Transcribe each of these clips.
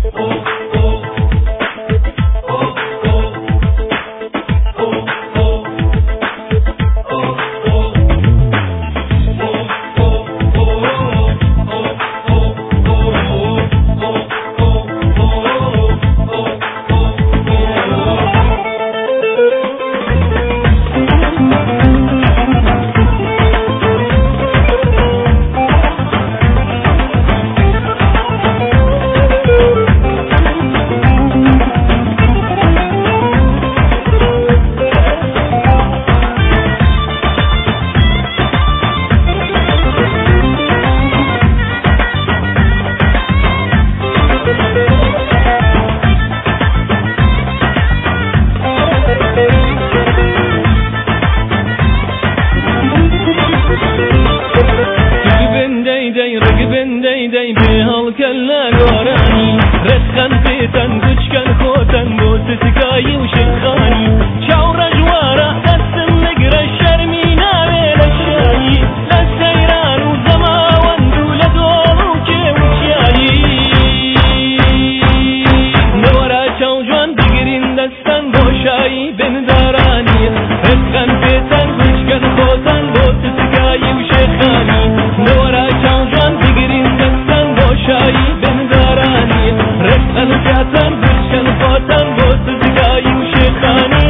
دەی بێ هەڵکە لە گۆرانی ڕێسخەن پێتەن دوچکەن خۆتەن بۆ تتکایی و شێخانی چاوڕە جوارە دەستم نەگرە شەرمی ناوێ لە شایی لە سەیران و زەماوەند و لە دۆڵ و کێوچیایی نەوەرا چاو جوان بگرین دەستەن بۆ شایی بێندارانی ڕێسخەن پێتەن دوچکەن خۆتەن بۆ تتکایی و شێخانی نەوەرا چاو جوان بگرین دەستەن بۆ شایی بێندارانی ڕێسخەن پێتەن دوچکەن خۆتەن بۆ تتکایی و شێخانی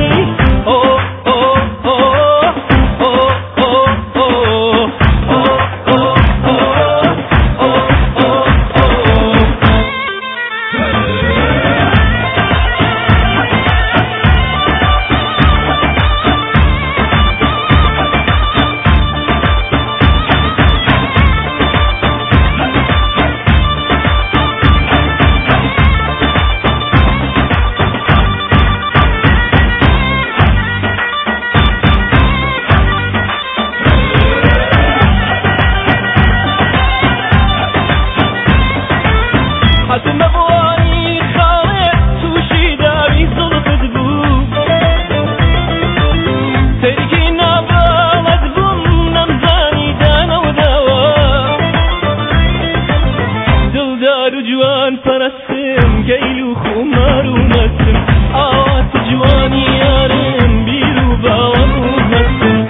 جوان پرستم گیل و خمار و مستم آوات جوانی یارم بیر و باوان و مستم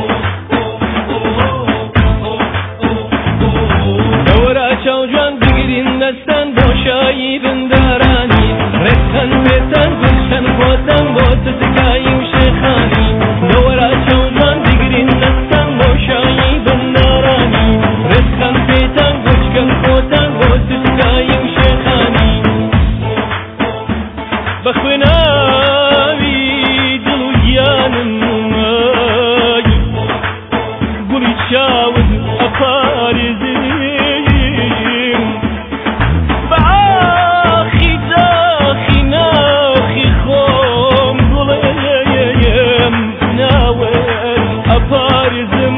دورا چاو جوان بگیرین دستن با شایی بندارانی ڕێسخەن پێتەن گوشتن خۆتەن بۆ تتکایی و شێخانی دورا چاو جوان بگیرین دستن با شایی بندارانی ڕێسخەن پێتەن گوشتن خۆتەن بۆ تتکایی و شێخانی بەخوێ ناوی دڵ و گیانم گوڵی چاوت ئەپارێزم بەعاخی داخی ناخی خۆم گوڵێم ناوێت ئەپارێزم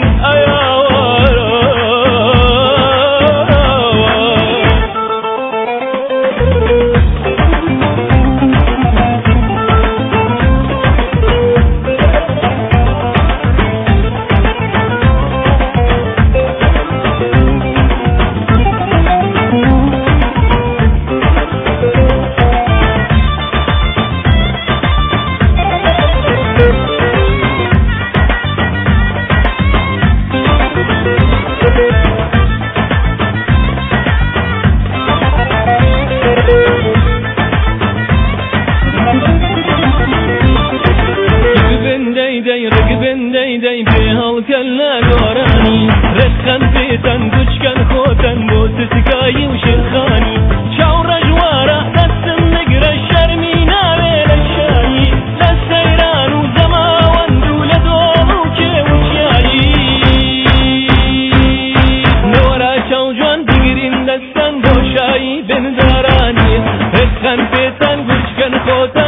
دەی بێ هەڵکە لە گۆرانی ڕێسخەن پێتەن دوچکەن خۆتەن بۆ تتکایی و شێخانی چاوڕە جوارە دەستم نەگرە شەرمی ناوێ لە شایی لە سەیران و زەماوەند و لە دۆڵ و کێوچیایی نەوەرا چاو جوان بگرین دەستەن بۆ شایی بێندارانی ڕێسخەن پێتەن دوچکەن خۆتەن